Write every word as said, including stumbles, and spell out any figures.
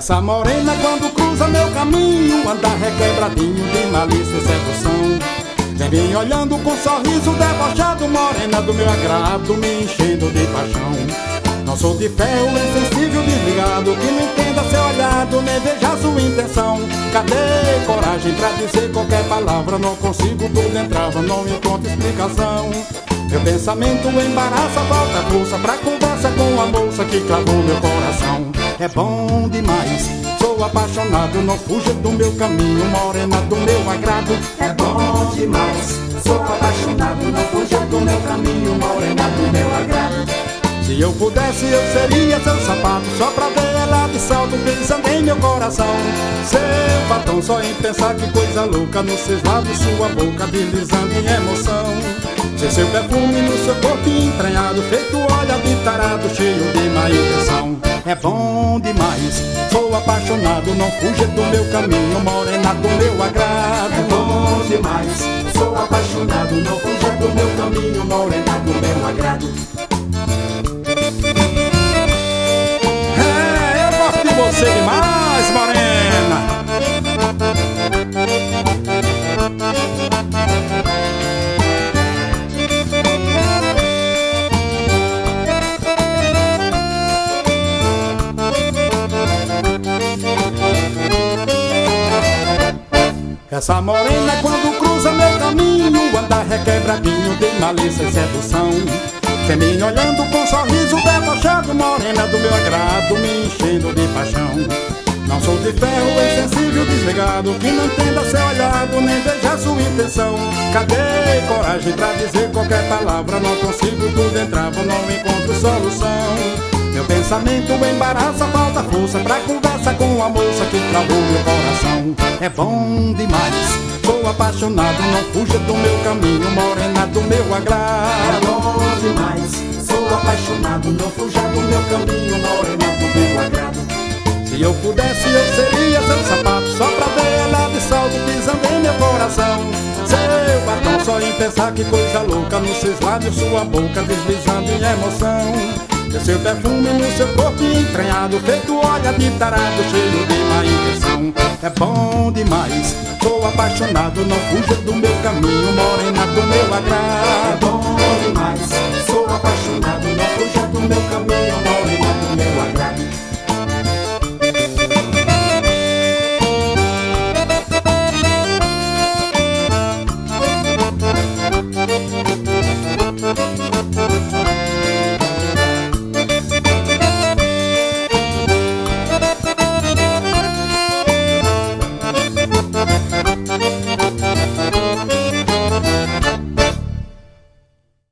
Essa morena quando cruza meu caminho anda requebradinho de malícia e sedução. Vem me olhando com sorriso debochado, morena do meu agrado, me enchendo de paixão. Não sou de ferro, insensível, desligado, que não entenda seu olhado, nem veja sua intenção. Cadê coragem pra dizer qualquer palavra? Não consigo, tudo entrava, não encontro explicação. Meu pensamento embaraça, falta força pra conversa com a moça que clavou meu coração. É bom demais, sou apaixonado, não fuja do meu caminho, morena do meu agrado. É bom demais, sou apaixonado, não fuja do meu caminho, morena do meu agrado. Se eu pudesse eu seria seu sapato, só pra ver ela de salto pisando em meu coração. Seu batom só em pensar que coisa louca, nos seus lábios sua boca deslizando em emoção. Se seu perfume no seu corpo entranhado, feito olho de tarado, cheio de má intenção. É bom demais, sou apaixonado, não fuja do meu caminho, morena do meu agrado. É bom demais, sou apaixonado, não fuja do meu caminho, morena do meu agrado. É, eu gosto de você demais, morena. Essa morena quando cruza meu caminho anda requebradinho de malícia e sedução. Vem me olhando com sorriso debochado, morena do meu agrado, me enchendo de paixão. Não sou de ferro, insensível, desligado, que não entenda seu olhado, nem veja sua intenção. Cadê coragem pra dizer qualquer palavra? Não consigo, tudo entrava, não encontro solução. Meu pensamento embaraça, falta força pra conversa com a moça que travou meu coração. É bom demais, sou apaixonado, não fuja do meu caminho, morena do meu agrado. É bom demais, sou apaixonado, não fuja do meu caminho, morena do meu agrado. Se eu pudesse eu seria seu sapato, só pra ver ela de salto pisando em meu coração. Seu batom só em pensar que coisa louca, nos seus lábios sua boca deslizando em emoção. Seu perfume no seu corpo entranhado, feito olho de tarado, cheio de má intenção. É bom demais, sou apaixonado, não fuja do meu caminho, morena do meu agrado.